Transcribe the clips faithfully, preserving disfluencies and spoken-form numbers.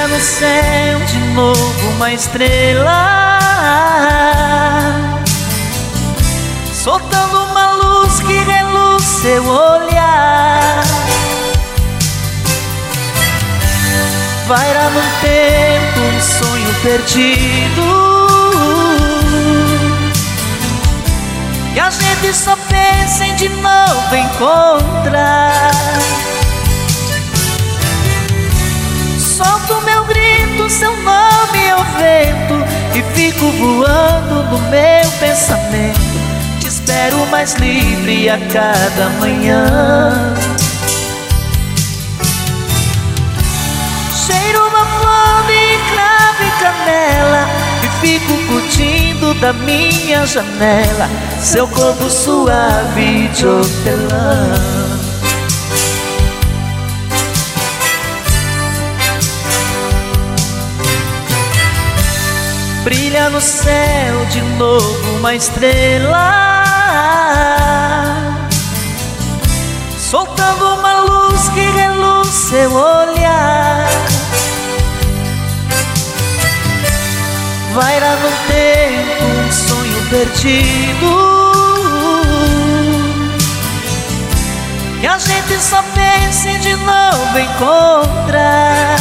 Brilha no céu de novo uma estrela, soltando uma luz que reluz seu olhar. Vai lá no tempo um sonho perdido, que a gente só pensa em de novo encontrar. Solto meu grito, seu nome ao vento, e fico voando no meu pensamento. Te espero mais livre a cada manhã. Cheiro uma flor de cravo e canela, e fico curtindo da minha janela seu corpo suave de hortelã. Brilha no céu de novo uma estrela, soltando uma luz que reluz seu olhar. Vai lá no tempo um sonho perdido, que a gente só pensa em de novo encontrar.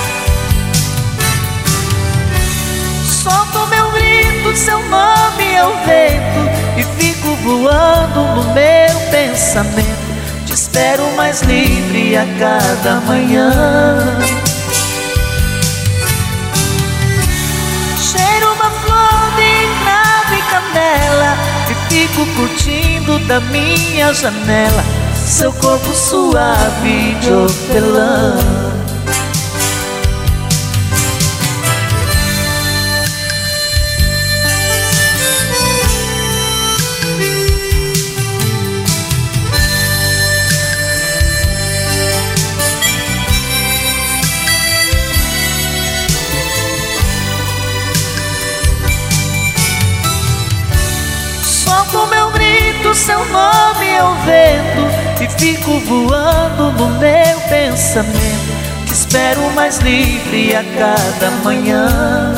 Solto meu grito, seu nome ao vento, e fico voando no meu pensamento. Te espero mais livre a cada manhã. Cheiro uma flor de cravo e canela, e fico curtindo da minha janela seu corpo suave de hortelã. Solto meu grito, seu nome ao vento, e fico voando no meu pensamento. Te espero mais livre a cada manhã.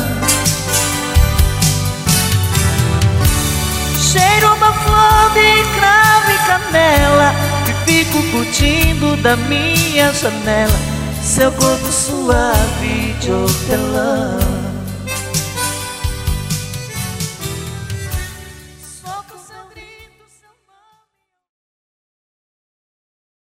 Cheiro uma flor de cravo e canela, e fico curtindo da minha janela seu corpo suave de hortelã.